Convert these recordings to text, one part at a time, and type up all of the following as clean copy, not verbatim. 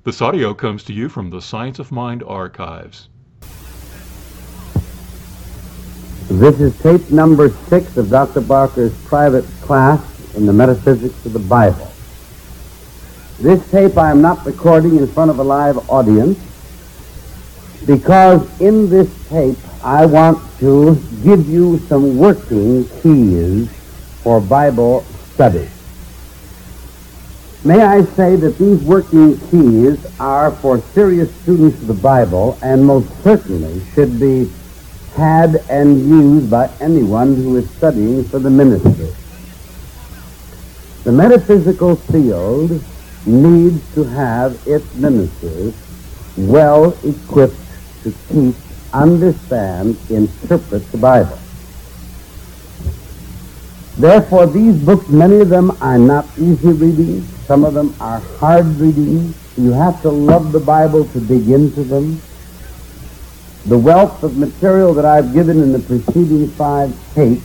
This audio comes to you from the Science of Mind archives. This is tape number 6 of Dr. Barker's private class in the Metaphysics of the Bible. This tape I am not recording in front of a live audience because in this tape I want to give you some working keys for Bible study. May I say that these working keys are for serious students of the Bible and most certainly should be had and used by anyone who is studying for the ministry. The metaphysical field needs to have its ministers well equipped to teach, understand, interpret the Bible. Therefore, these books, many of them are not easy reading. Some of them are hard reading. You have to love the Bible to dig into them. The wealth of material that I've given in the preceding 5 tapes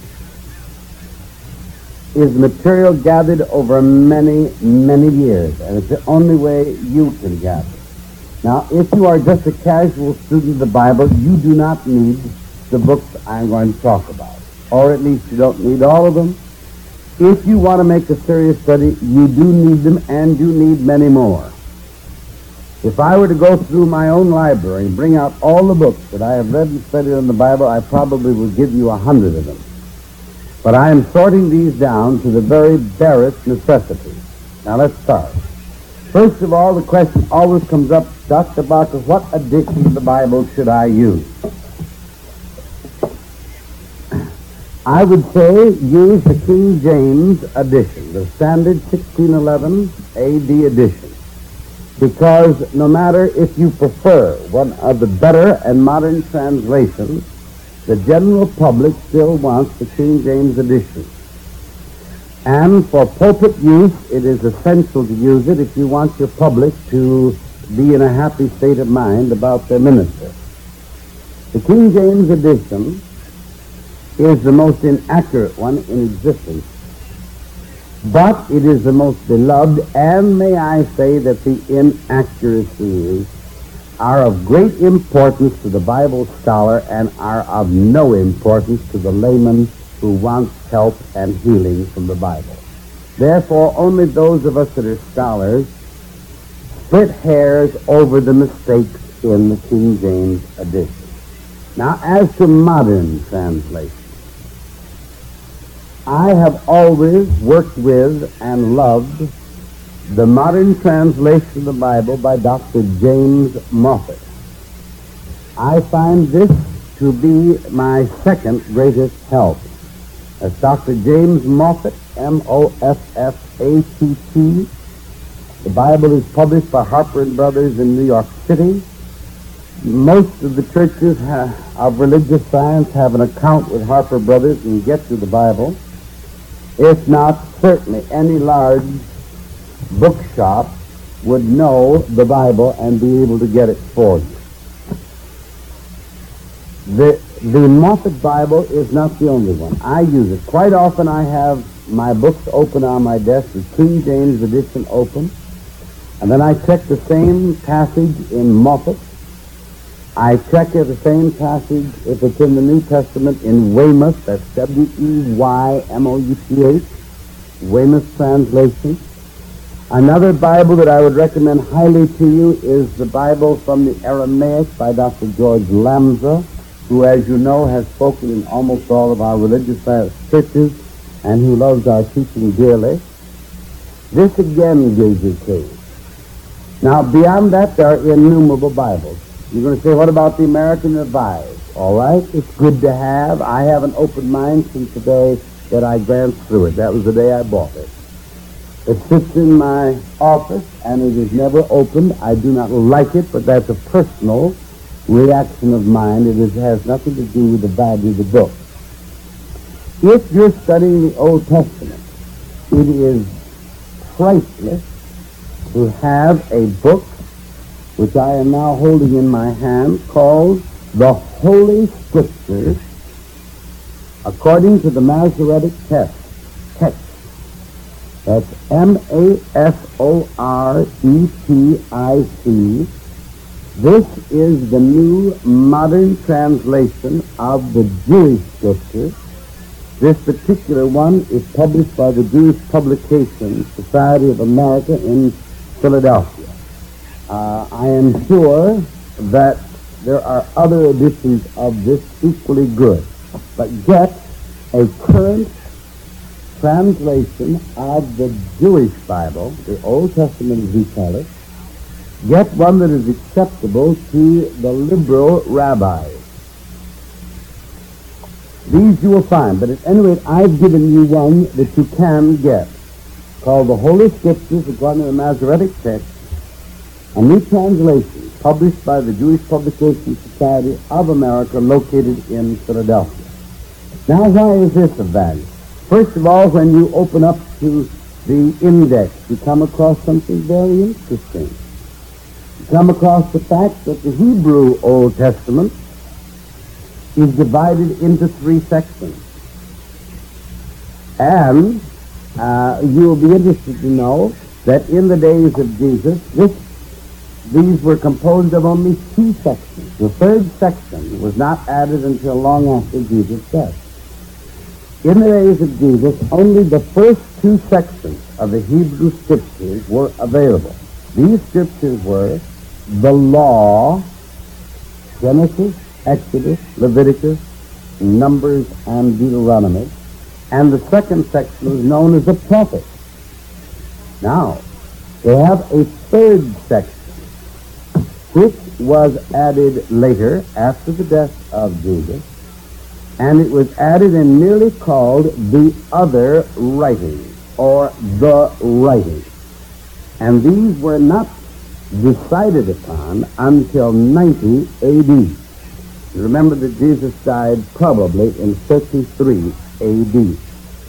is material gathered over many, many years, and it's the only way you can gather. Now, if you are just a casual student of the Bible, you do not need the books I'm going to talk about, or at least you don't need all of them. If you want to make a serious study, you do need them, and you need many more. If I were to go through my own library and bring out all the books that I have read and studied in the Bible, I probably would give you 100 of them. But I am sorting these down to the very barest necessities. Now let's start. First of all, the question always comes up, Dr. Barker, what edition of the Bible should I use? I would say use the King James edition, the standard 1611 AD edition, because no matter if you prefer one of the better and modern translations, the general public still wants the King James edition. And for pulpit use, it is essential to use it if you want your public to be in a happy state of mind about their minister. The King James edition is the most inaccurate one in existence, but it is the most beloved, and may I say that the inaccuracies are of great importance to the Bible scholar and are of no importance to the layman who wants help and healing from the Bible. Therefore, only those of us that are scholars split hairs over the mistakes in the King James edition. Now, as to modern translation, I have always worked with and loved the modern translation of the Bible by Dr. James Moffat. I find this to be my second greatest help. That's Dr. James Moffat, M-O-F-F-A-T-T. The Bible is published by Harper & Brothers in New York City. Most of the churches of religious science have an account with Harper Brothers and get to the Bible. If not, certainly any large bookshop would know the Bible and be able to get it for you. The Moffat Bible is not the only one. I use it. Quite often I have my books open on my desk, the King James edition open, and then I check the same passage in Moffat. I check the same passage, if it's in the New Testament, in Weymouth, that's W-E-Y-M-O-U-T-H, Weymouth translation. Another Bible that I would recommend highly to you is the Bible from the Aramaic by Dr. George Lamza, who, as you know, has spoken in almost all of our religious churches and who loves our teaching dearly. This again gives you clues. Now, beyond that, there are innumerable Bibles. You're going to say, what about the American Revised? All right, it's good to have. I have an open mind since the day that I glanced through it. That was the day I bought it. It sits in my office, and it is never opened. I do not like it, but that's a personal reaction of mine. It has nothing to do with the value of the book. If you're studying the Old Testament, it is priceless to have a book which I am now holding in my hand, called the Holy Scriptures according to the Masoretic text. That's Masoretic. This is the new modern translation of the Jewish Scriptures. This particular one is published by the Jewish Publication Society of America in Philadelphia. I am sure that there are other editions of this equally good, but get a current translation of the Jewish Bible, the Old Testament as we call it. Get one that is acceptable to the liberal rabbis. These you will find, but at any rate, I've given you one that you can get, called the Holy Scriptures according to the Masoretic text, a new translation published by the Jewish Publication Society of America located in Philadelphia. Now, why is this of value? First of all, when you open up to the index, you come across something very interesting. You come across the fact that the Hebrew Old Testament is divided into 3 sections. And you will be interested to know that in the days of Jesus, these were composed of only 2 sections. The 3rd section was not added until long after Jesus' death. In the days of Jesus, only the first 2 sections of the Hebrew Scriptures were available. These Scriptures were the Law, Genesis, Exodus, Leviticus, Numbers, and Deuteronomy, and the 2nd section was known as the Prophets. Now, they have a 3rd section, which was added later after the death of Jesus, and it was added and merely called the other writings, or the writings. And these were not decided upon until 90 A.D. Remember that Jesus died probably in 33 A.D.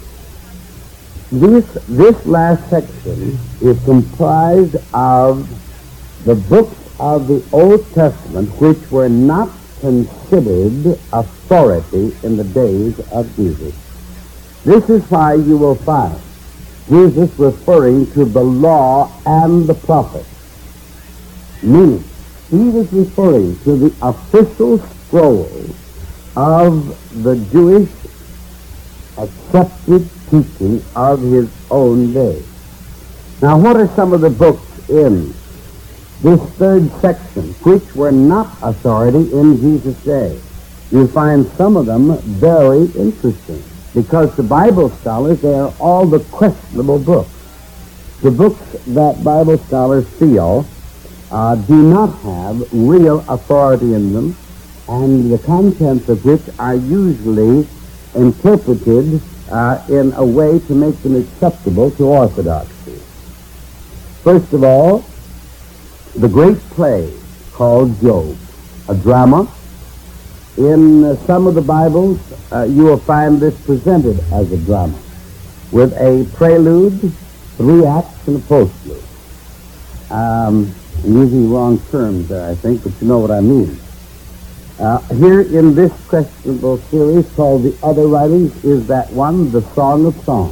This last section is comprised of the books of the Old Testament which were not considered authority in the days of Jesus. This is why you will find Jesus referring to the law and the prophets, meaning he was referring to the official scrolls of the Jewish accepted teaching of his own day. Now, what are some of the books in this 3rd section which were not authority in Jesus' day? You find some of them very interesting, because the Bible scholars, they are all the questionable books. The books that Bible scholars feel do not have real authority in them, and the contents of which are usually interpreted in a way to make them acceptable to orthodoxy. First of all, the great play called Job, a drama. In some of the Bibles, you will find this presented as a drama, with a prelude, 3 acts, and a postlude. I'm using the wrong terms there, I think, but you know what I mean. Here in this questionable series called The Other Writings is that one, the Song of Songs.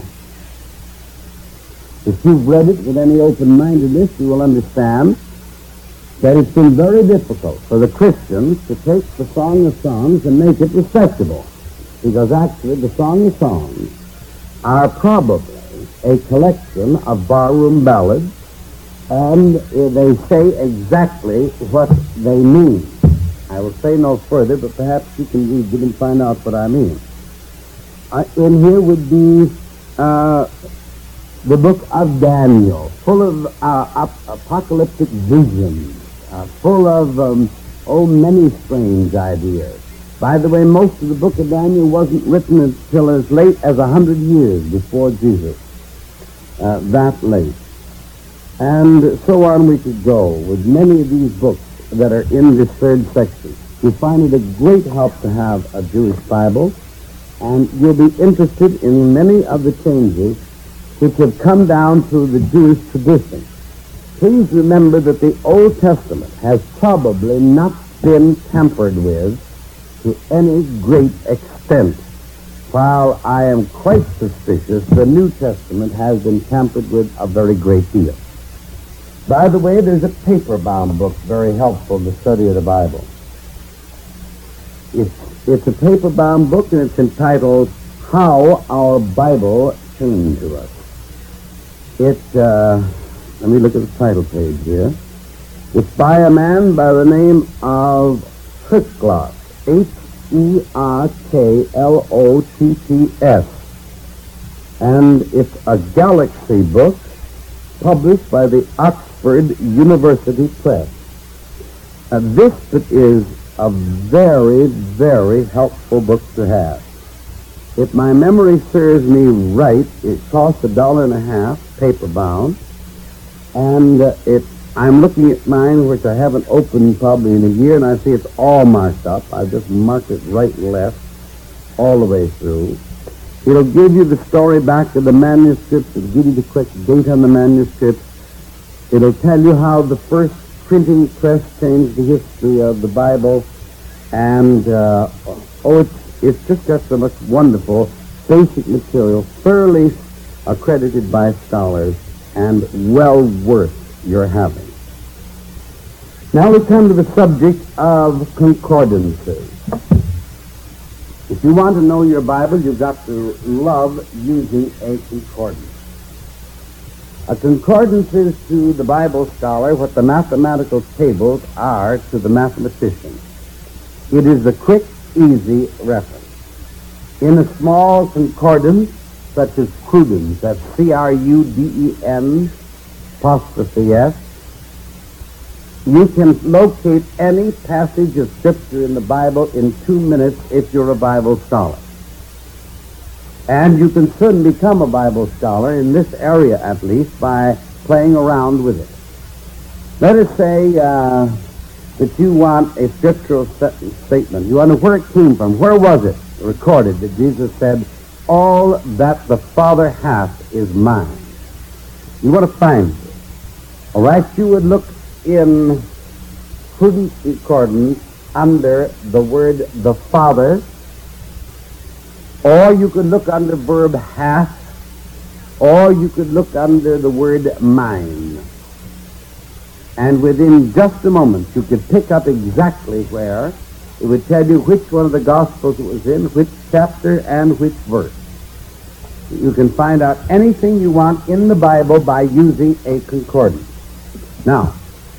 If you've read it with any open-mindedness, you will understand that it's been very difficult for the Christians to take the Song of Songs and make it respectable, because actually the Song of Songs are probably a collection of barroom ballads, and they say exactly what they mean. I will say no further, but perhaps you can read them and find out what I mean. In here would be the book of Daniel, full of apocalyptic visions, full of many strange ideas. By the way, most of the book of Daniel wasn't written until as late as 100 years before Jesus, that late. And so on we could go with many of these books that are in this 3rd section. You find it a great help to have a Jewish Bible, and you'll be interested in many of the changes which have come down through the Jewish tradition. Please remember that the Old Testament has probably not been tampered with to any great extent. while I am quite suspicious, the New Testament has been tampered with a very great deal. By the way, there's a paper-bound book very helpful in the study of the Bible. It's a paper-bound book, and it's entitled How Our Bible Came to Us. Let me look at the title page here. It's by a man by the name of Herklotz, Herklotts, and it's a Galaxy book published by the Oxford University Press. This is a very, very helpful book to have. If my memory serves me right, it costs $1.50, paper-bound, and I'm looking at mine, which I haven't opened probably in a year, and I see it's all marked up. I've just marked it right and left all the way through. It'll give you the story back of the manuscripts. It'll give you the correct date on the manuscripts. It'll tell you how the first printing press changed the history of the Bible. And, it's just got so much wonderful basic material, thoroughly accredited by scholars, and well worth your having. Now we come to the subject of concordances. If you want to know your Bible, you've got to love using a concordance. A concordance is to the Bible scholar what the mathematical tables are to the mathematician. It is a quick, easy reference. In a small concordance, such as Cruden's, that's C-R-U-D-E-N'(S), you can locate any passage of Scripture in the Bible in 2 minutes if you're a Bible scholar. And you can soon become a Bible scholar, in this area at least, by playing around with it. Let us say that you want a scriptural statement. You want to know where it came from. Where was it recorded that Jesus said, "All that the Father hath is mine"? You want to find it. All right, you would look in Cruden's Concordance under the word "the Father," or you could look under verb "hath," or you could look under the word "mine." And within just a moment, you could pick up exactly where. It would tell you which one of the Gospels it was in, which chapter, and which verse. You can find out anything you want in the Bible by using a concordance. Now,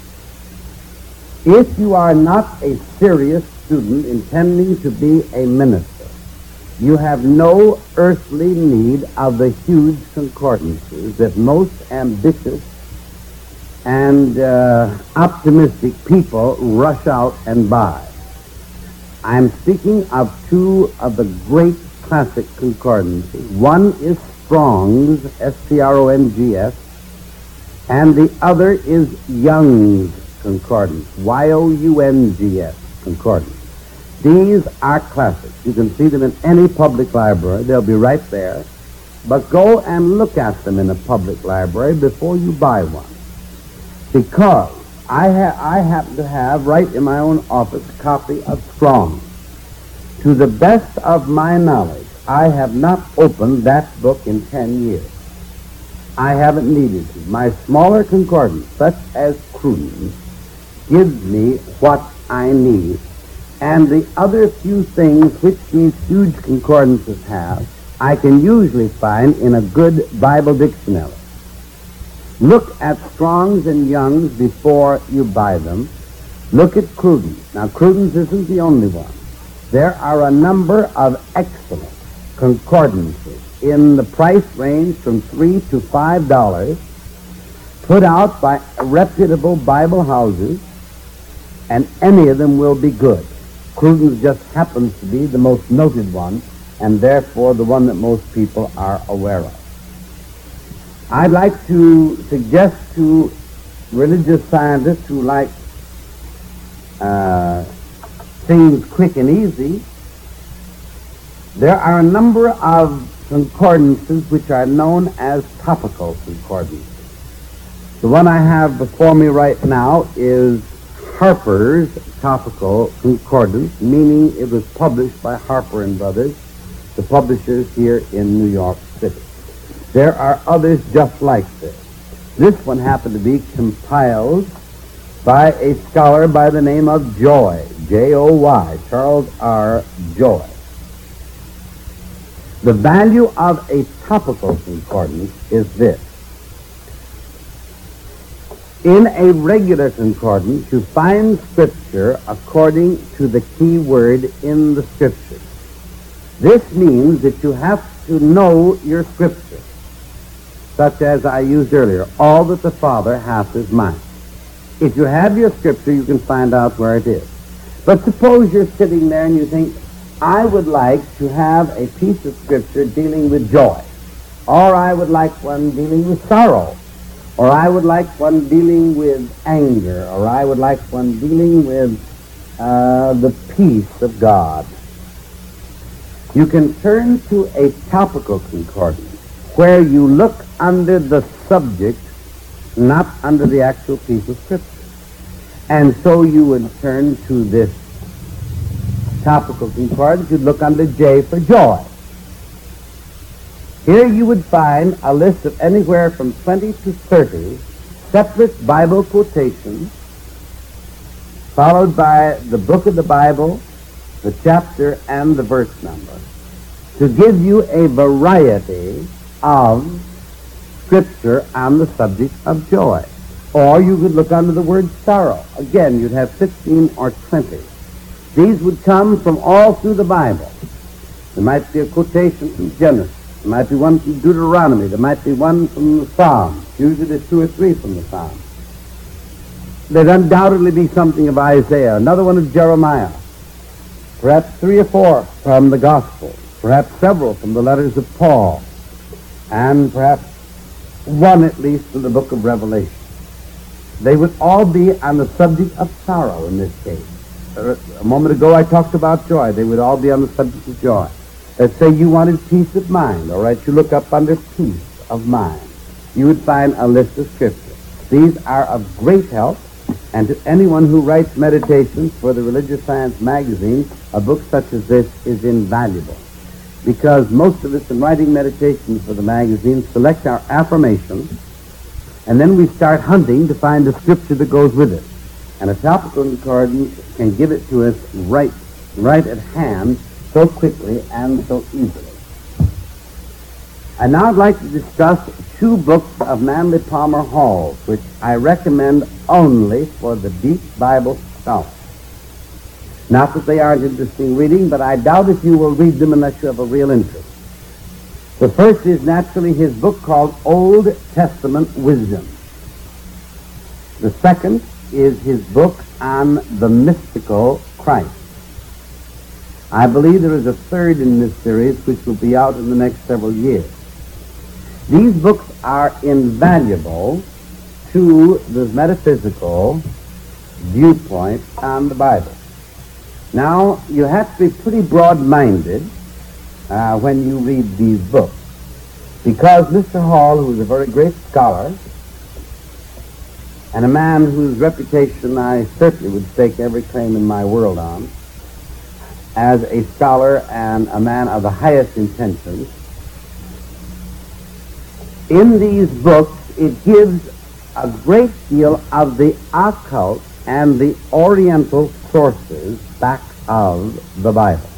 if you are not a serious student intending to be a minister, you have no earthly need of the huge concordances that most ambitious and optimistic people rush out and buy. I'm speaking of two of the great classic concordances. One is Strong's, S-T-R-O-N-G-S, and the other is Young's Concordance, Y-O-U-N-G-S Concordance. These are classics. You can see them in any public library. They'll be right there. But go and look at them in a public library before you buy one. Because I happen to have right in my own office a copy of Strong. To the best of my knowledge, I have not opened that book in 10 years. I haven't needed to. My smaller concordance, such as Cruden's, gives me what I need. And the other few things which these huge concordances have, I can usually find in a good Bible dictionary. Look at Strong's and Young's before you buy them. Look at Cruden's. Now, Cruden's isn't the only one. There are a number of excellent concordances in the price range from $3 to $5, put out by reputable Bible houses, and any of them will be good. Cruden's just happens to be the most noted one, and therefore the one that most people are aware of. I'd like to suggest to religious scientists who like things quick and easy, there are a number of concordances which are known as topical concordances. The one I have before me right now is Harper's Topical Concordance, meaning it was published by Harper and Brothers the publishers here in New York City. There are others just like this. This one happened to be compiled by a scholar by the name of Joy, J-O-Y, Charles R. Joy. The value of a topical concordance is this. In a regular concordance, you find Scripture according to the key word in the Scripture. This means that you have to know your Scripture, such as I used earlier, all that the Father hath is mine. If you have your Scripture, you can find out where it is. But suppose you're sitting there and you think, I would like to have a piece of Scripture dealing with joy, or I would like one dealing with sorrow, or I would like one dealing with anger, or I would like one dealing with the peace of God. You can turn to a topical concordance where you look under the subject, not under the actual piece of Scripture. And so you would turn to this topical concordance, you'd look under J for joy. Here you would find a list of anywhere from 20 to 30 separate Bible quotations, followed by the book of the Bible, the chapter, and the verse number, to give you a variety of Scripture on the subject of joy. Or you could look under the word sorrow. Again, you'd have 15 or 20. These would come from all through the Bible. There might be a quotation from Genesis. There might be one from Deuteronomy. There might be one from the Psalms. Usually there's 2 or 3 from the Psalms. There'd undoubtedly be something of Isaiah, another one of Jeremiah, perhaps 3 or 4 from the Gospels, perhaps several from the letters of Paul, and perhaps one at least from the book of Revelation. They would all be on the subject of sorrow in this case. A moment ago I talked about joy. They would all be on the subject of joy. Let's say you wanted peace of mind. All right, you look up under peace of mind. You would find a list of Scripture. These are of great help, and to anyone who writes meditations for the Religious Science magazine, a book such as this is invaluable, because most of us in writing meditations for the magazine select our affirmations, and then we start hunting to find the Scripture that goes with it. And a topical concordance can give it to us right at hand, so quickly and so easily. And now I'd like to discuss 2 books of Manly Palmer Hall's, which I recommend only for the deep Bible scholar. Not that they aren't interesting reading, but I doubt if you will read them unless you have a real interest. The first is naturally his book called Old Testament Wisdom. The second is his book on the mystical Christ. I believe there is a third in this series which will be out in the next several years. These books are invaluable to the metaphysical viewpoint on the Bible. Now, you have to be pretty broad-minded when you read these books, because Mr. Hall, who is a very great scholar, and a man whose reputation I certainly would stake every claim in my world on, as a scholar and a man of the highest intentions, in these books it gives a great deal of the occult and the oriental sources back of the Bible.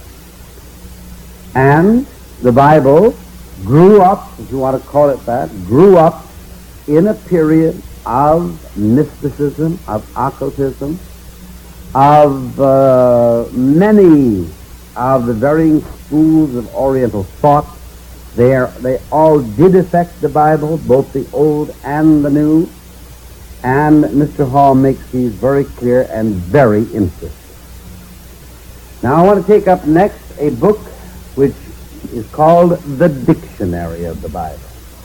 And the Bible grew up, if you want to call it that, grew up in a period of mysticism, of occultism, of many of the varying schools of Oriental thought. They all did affect the Bible, both the Old and the New, and Mr. Hall makes these very clear and very interesting. Now I want to take up next a book which is called The Dictionary of the Bible.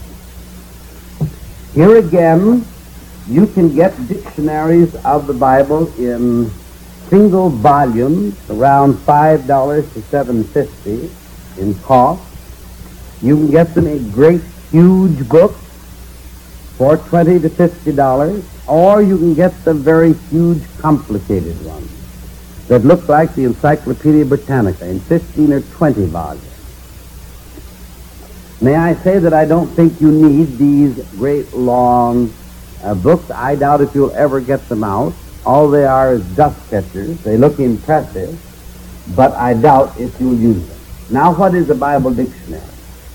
Here again, you can get dictionaries of the Bible in single volumes, around $5 to $7.50 in cost. You can get them in great, huge books for $20 to $50, or you can get the very huge, complicated ones that look like the Encyclopedia Britannica in 15 or 20 volumes. May I say that I don't think you need these great long books. I doubt if you'll ever get them out. All they are is dust catchers. They look impressive, but I doubt if you'll use them. Now, what is a Bible dictionary?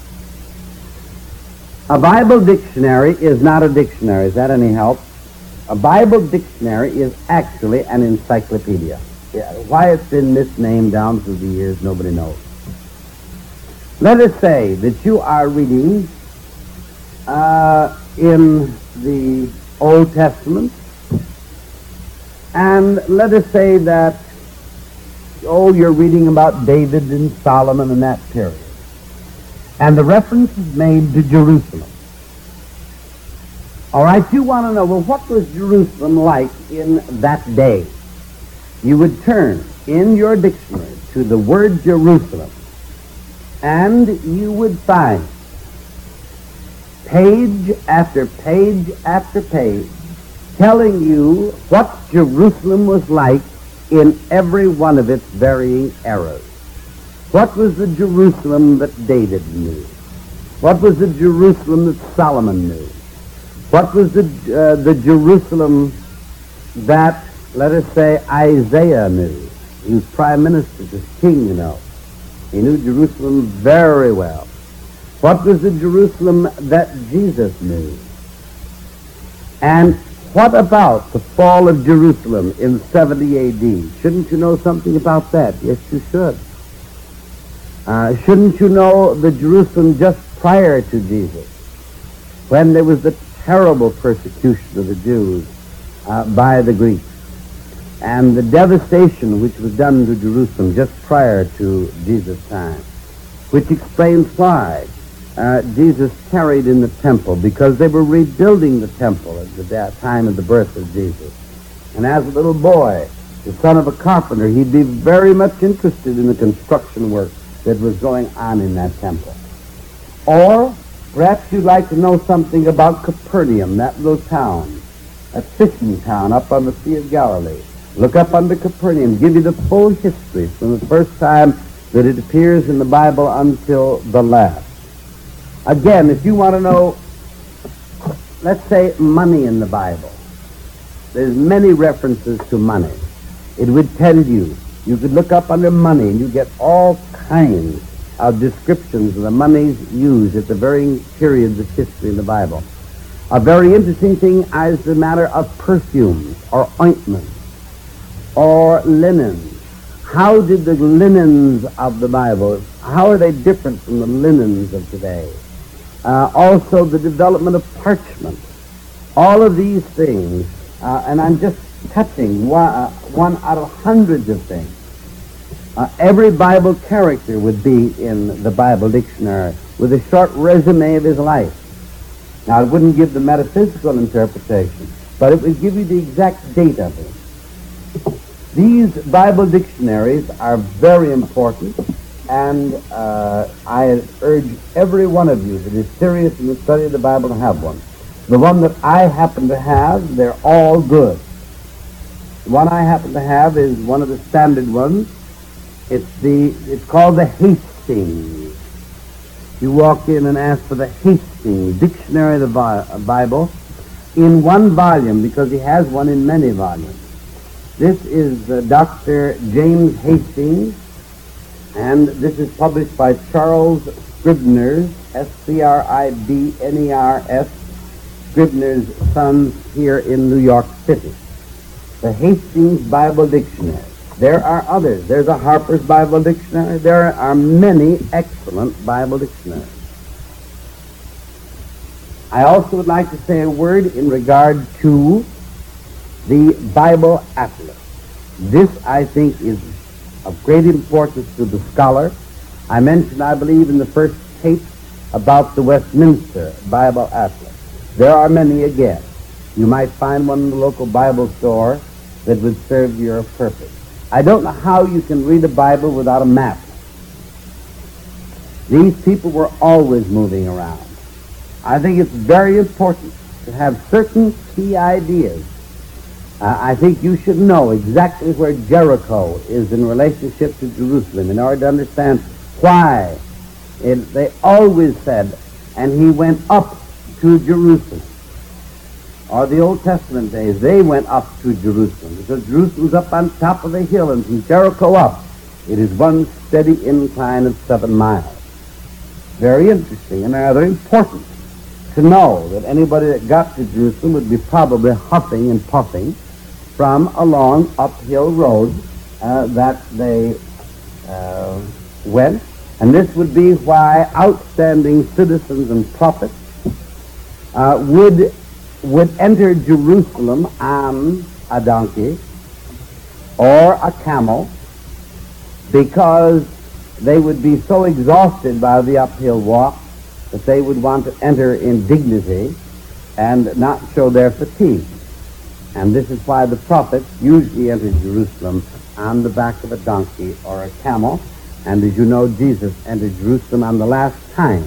A Bible dictionary is not a dictionary. Is that any help? A Bible dictionary is actually an encyclopedia. Yeah, why it's been misnamed down through the years, nobody knows. Let us say that you are reading in the Old Testament, and let us say that, you're reading about David and Solomon and that period. And the reference is made to Jerusalem. All right, you want to know, well, what was Jerusalem like in that day? You would turn in your dictionary to the word Jerusalem, and you would find page after page after page telling you what Jerusalem was like in every one of its varying eras. What was the Jerusalem that David knew? What was the Jerusalem that Solomon knew? What was the Jerusalem that, let us say, Isaiah knew? He was prime minister, he was king, you know. He knew Jerusalem very well. What was the Jerusalem that Jesus knew? And what about the fall of Jerusalem in 70 A.D.? Shouldn't you know something about that? Yes, you should. Shouldn't you know the Jerusalem just prior to Jesus, when there was the terrible persecution of the Jews by the Greeks, and the devastation which was done to Jerusalem just prior to Jesus' time, which explains why Jesus tarried in the temple, because they were rebuilding the temple at the time of the birth of Jesus. And as a little boy, the son of a carpenter, he'd be very much interested in the construction work that was going on in that temple. Or perhaps you'd like to know something about Capernaum, that little town, that fishing town up on the Sea of Galilee. Look up under Capernaum, give you the full history from the first time that it appears in the Bible until the last. Again, if you want to know, let's say, money in the Bible, there's many references to money. It would tell you. You could look up under money and you get all kinds of descriptions of the monies used at the varying periods of history in the Bible. A very interesting thing is the matter of perfumes or ointments or linens. How did the linens of the Bible, how are they different from the linens of today? Also the development of parchment. All of these things, and I'm just touching one out of hundreds of things. Every Bible character would be in the Bible dictionary with a short resume of his life. Now, it wouldn't give the metaphysical interpretation, but it would give you the exact date of it. These Bible dictionaries are very important, and I urge every one of you that is serious in the study of the Bible to have one. The one that I happen to have, they're all good. The one I happen to have is one of the standard ones. It's called the Hastings. You walk in and ask for the Hastings Dictionary of the Bible in one volume, because he has one in many volumes. This is Dr. James Hastings, and this is published by Charles Scribner's, Scribner's, Scribner's Sons here in New York City. The Hastings Bible Dictionary. There are others. There's a Harper's Bible Dictionary. There are many excellent Bible dictionaries. I also would like to say a word in regard to the Bible Atlas. This, I think, is of great importance to the scholar. I mentioned, I believe, in the first tape about the Westminster Bible Atlas. There are many again. You might find one in the local Bible store that would serve your purpose. I don't know how you can read a Bible without a map. These people were always moving around. I think it's very important to have certain key ideas. I think you should know exactly where Jericho is in relationship to Jerusalem in order to understand why They always said, and he went up to Jerusalem. Or the Old Testament days, they went up to Jerusalem, because Jerusalem was up on top of the hill, and from Jericho up, it is one steady incline of 7 miles. Very interesting and rather important to know that anybody that got to Jerusalem would be probably huffing and puffing from a long uphill road that they went. And this would be why outstanding citizens and prophets would enter Jerusalem on a donkey or a camel, because they would be so exhausted by the uphill walk that they would want to enter in dignity and not show their fatigue. And this is why the prophets usually entered Jerusalem on the back of a donkey or a camel. And as you know, Jesus entered Jerusalem on the last time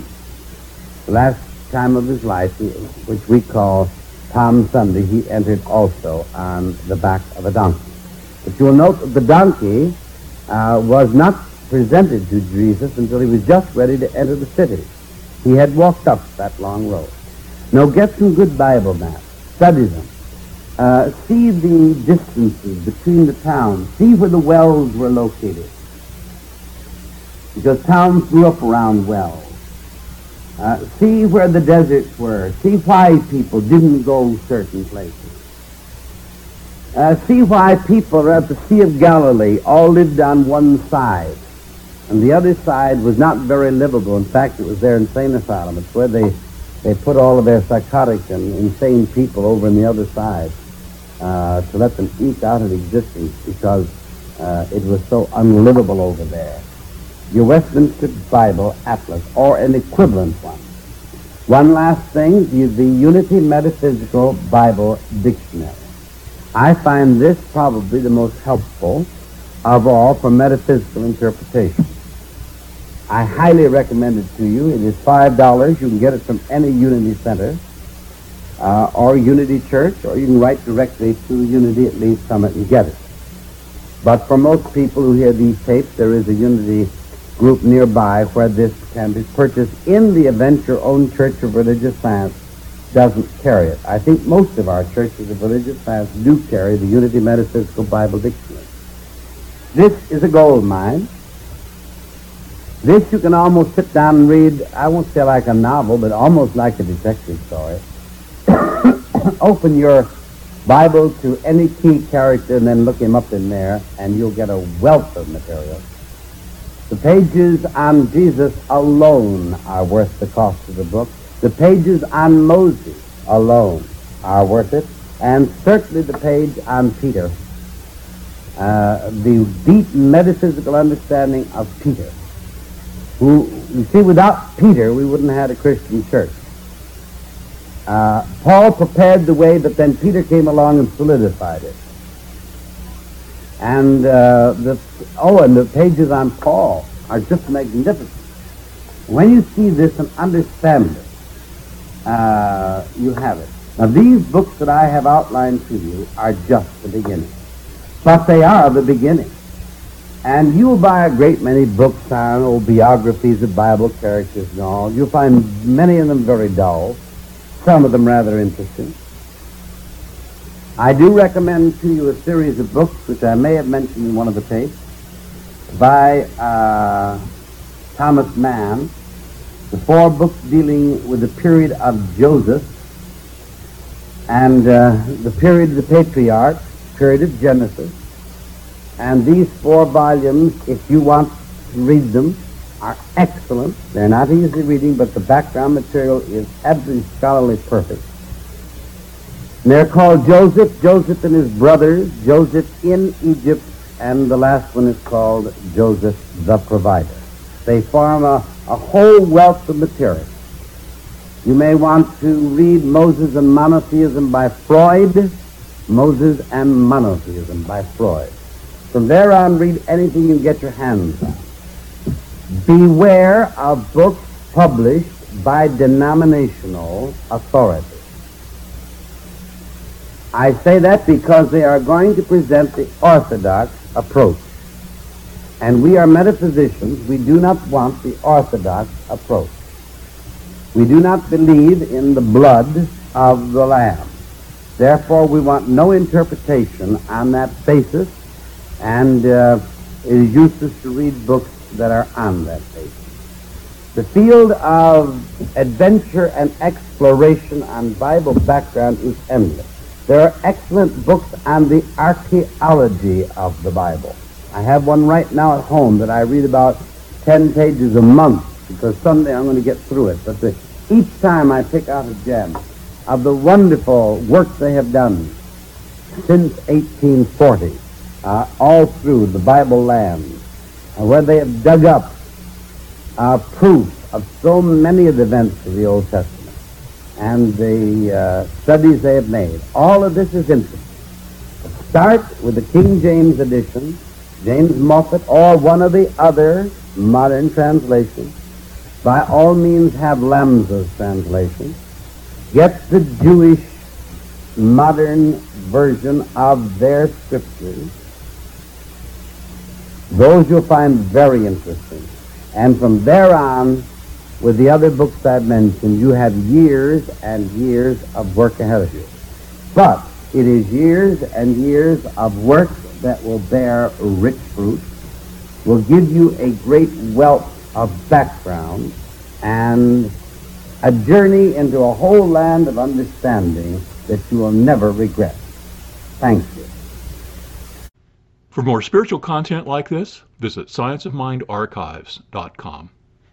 of his life, which we call Palm Sunday. He entered also on the back of a donkey. But you will note that the donkey was not presented to Jesus until he was just ready to enter the city. He had walked up that long road. Now get some good Bible maps. Study them. See the distances between the towns. See where the wells were located, because towns grew up around wells. See where the deserts were. See why people didn't go certain places. See why people at the Sea of Galilee all lived on one side, and the other side was not very livable. In fact, it was their insane asylum. It's where they put all of their psychotic and insane people over on the other side to let them eke out an existence, because it was so unlivable over there. Your Westminster Bible Atlas, or an equivalent one. One last thing, the Unity Metaphysical Bible Dictionary. I find this probably the most helpful of all for metaphysical interpretation. I highly recommend it to you. It is $5. You can get it from any Unity Center or Unity Church, or you can write directly to Unity at Lee's Summit and get it. But for most people who hear these tapes, there is a Unity group nearby where this can be purchased, in the event your own Church of Religious Science doesn't carry it. I think most of our churches of religious science do carry the Unity Metaphysical Bible Dictionary. This is a gold mine. This you can almost sit down and read, I won't say like a novel, but almost like a detective story. Open your Bible to any key character and then look him up in there, and you'll get a wealth of material. The pages on Jesus alone are worth the cost of the book. The pages on Moses alone are worth it, and certainly the page on Peter. The deep metaphysical understanding of Peter, who, you see, without Peter we wouldn't have had a Christian church. Paul prepared the way, but then Peter came along and solidified it. And the pages on Paul are just magnificent. When you see this and understand it, you have it. Now, these books that I have outlined to you are just the beginning. But they are the beginning. And you'll buy a great many books on old biographies of Bible characters and all. You'll find many of them very dull, some of them rather interesting. I do recommend to you a series of books, which I may have mentioned in one of the tapes, by Thomas Mann. The 4 books dealing with the period of Joseph and the period of the patriarch, period of Genesis. And these 4 volumes, if you want to read them, are excellent. They're not easy reading, but the background material is absolutely scholarly perfect. And they're called Joseph, Joseph and his brothers, Joseph in Egypt, and the last one is called Joseph the Provider. They form a whole wealth of material. You may want to read Moses and Monotheism by Freud, Moses and Monotheism by Freud. From there on, read anything you can get your hands on. Beware of books published by denominational authorities. I say that because they are going to present the orthodox approach. And we are metaphysicians. We do not want the orthodox approach. We do not believe in the blood of the Lamb. Therefore, we want no interpretation on that basis, and it is useless to read books that are on that basis. The field of adventure and exploration on Bible background is endless. There are excellent books on the archaeology of the Bible. I have one right now at home that I read about 10 pages a month, because someday I'm going to get through it. But each time I pick out a gem of the wonderful work they have done since 1840, all through the Bible land, where they have dug up proof of so many of the events of the Old Testament and the studies they have made. All of this is interesting. Start with the King James edition, James Moffat, or one of the other modern translations. By all means, have Lamsa's translation. Get the Jewish modern version of their scriptures. Those you'll find very interesting. And from there on, with the other books I've mentioned, you have years and years of work ahead of you. But it is years and years of work that will bear rich fruit, will give you a great wealth of background, and a journey into a whole land of understanding that you will never regret. Thank you. For more spiritual content like this, visit scienceofmindarchives.com.